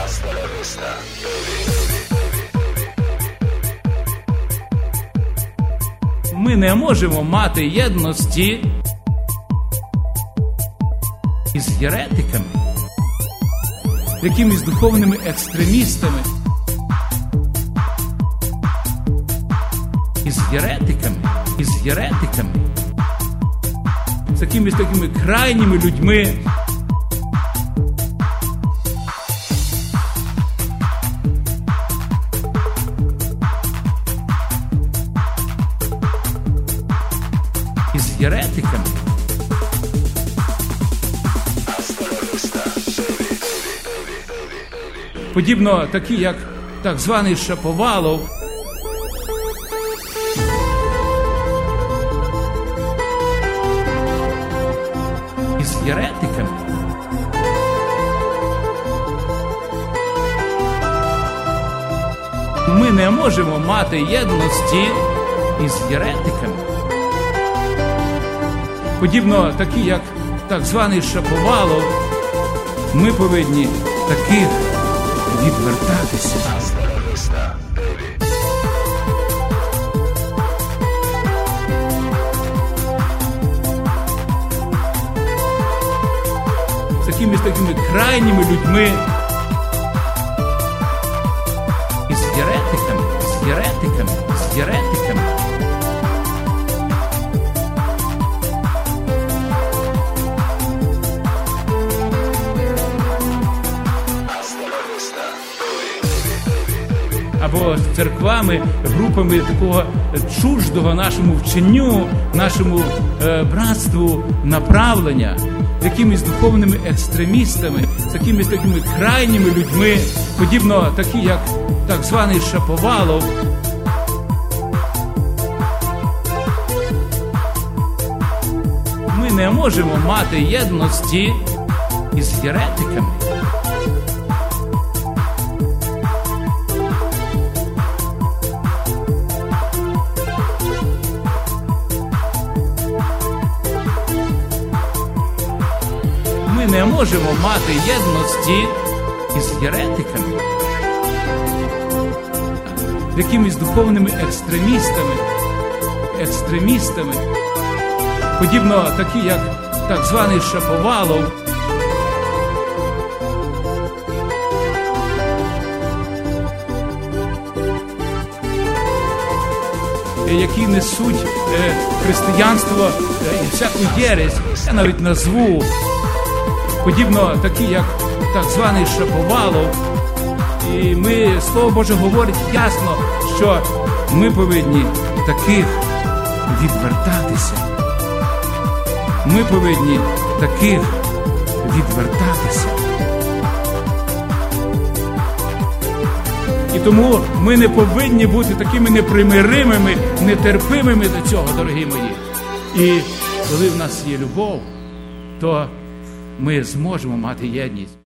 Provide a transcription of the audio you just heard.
Ми не можемо мати єдності із єретиками, якимись духовними екстремістами, із єретиками, з якимись такими крайніми людьми, подібно такі, як так званий Шаповалов, із єретиками. Ми не можемо мати єдності із єретиками. Подібно такі, як так званий Шаповалов, ми повинні таких відвертатися. З якимись такими крайніми людьми, із єретиками. Або з церквами, групами такого чуждого нашому вченню, нашому братству направлення, якимись духовними екстремістами, з якимись такими крайніми людьми, подібно такі, як так званий Шаповалов. Ми не можемо мати єдності із єретиками. Ми не можемо мати єдності із єретиками, якимись духовними екстремістами, подібно такі, як так званий Шаповалов, які несуть християнство і всяку єресь, я навіть назву, подібно такі, як так званий Шаповалов. І ми, Слово Боже говорить ясно, що ми повинні таких відвертатися. Ми повинні таких відвертатися. І тому ми не повинні бути такими непримиримими, нетерпимими до цього, дорогі мої. І коли в нас є любов, то ми зможемо мати єдність.